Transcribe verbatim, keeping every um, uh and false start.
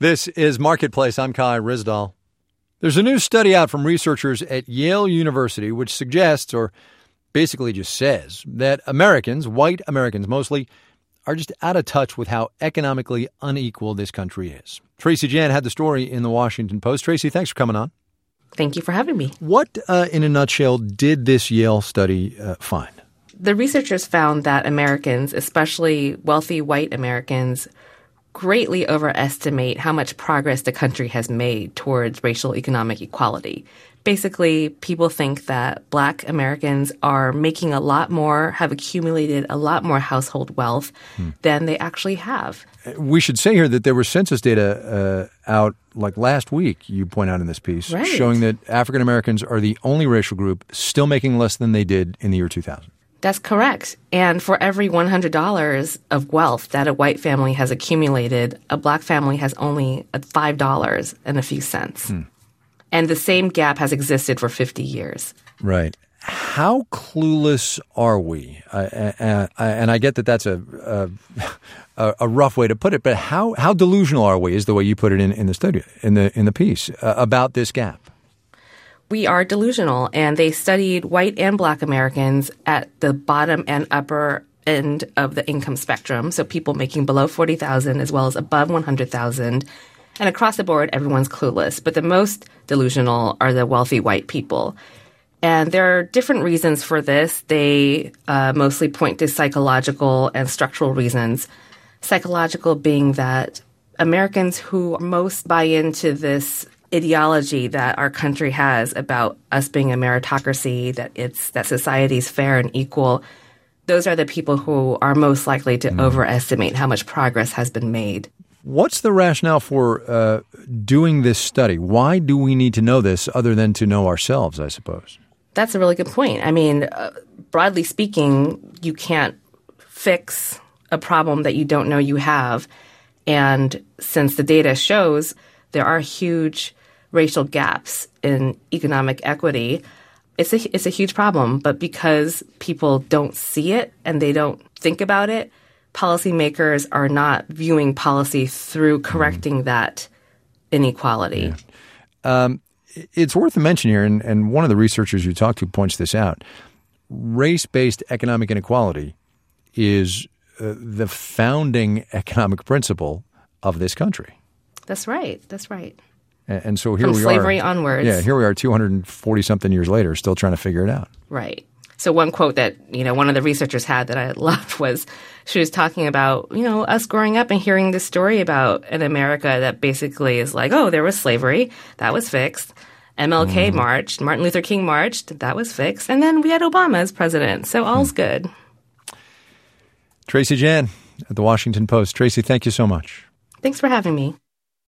This is Marketplace. I'm Kai Ryssdal. There's a new study out from researchers at Yale University which suggests, or basically just says, that Americans, white Americans mostly, are just out of touch with how economically unequal this country is. Tracy Jan had the story in the Washington Post. Tracy, thanks for coming on. Thank you for having me. What, uh, in a nutshell, did this Yale study uh, find? The researchers found that Americans, especially wealthy white Americans, greatly overestimate how much progress the country has made towards racial economic equality. Basically, people think that Black Americans are making a lot more, have accumulated a lot more household wealth hmm. than they actually have. We should say here that there was census data uh, out like last week, you point out in this piece, right. showing that African Americans are the only racial group still making less than they did in the year two thousand. That's correct. And for every one hundred dollars of wealth that a white family has accumulated, a Black family has only five dollars and a few cents. Hmm. And the same gap has existed for fifty years. Right. How clueless are we? Uh, uh, and I get that that's a, a a rough way to put it, but how how delusional are we? Is the way you put it in, in the study, in the in the piece uh, about this gap? We are delusional, and they studied white and Black Americans at the bottom and upper end of the income spectrum, so people making below forty thousand dollars as well as above one hundred thousand dollars. And across the board, everyone's clueless. But the most delusional are the wealthy white people. And there are different reasons for this. They uh, mostly point to psychological and structural reasons. Psychological being that Americans who most buy into this ideology that our country has about us being a meritocracy, that it's that society's fair and equal, those are the people who are most likely to mm. overestimate how much progress has been made. What's the rationale for uh, doing this study? Why do we need to know this other than to know ourselves, I suppose? That's a really good point. I mean, uh, broadly speaking, you can't fix a problem that you don't know you have. And since the data shows there are huge racial gaps in economic equity, it's a, it's a huge problem. But because people don't see it and they don't think about it, policymakers are not viewing policy through correcting mm. that inequality. Yeah. Um, it's worth a mention here, and, and one of the researchers you talked to points this out. Race-based economic inequality is uh, the founding economic principle of this country. That's right. That's right. And, and so here From we slavery are. slavery onwards. Yeah, here we are two hundred forty something years later, still trying to figure it out. Right. So one quote that, you know, one of the researchers had that I loved was she was talking about, you know, us growing up and hearing this story about an America that basically is like, oh, there was slavery. That was fixed. M L K mm. marched. Martin Luther King marched. That was fixed. And then we had Obama as president. So all's mm. good. Tracy Jan at the Washington Post. Tracy, thank you so much. Thanks for having me.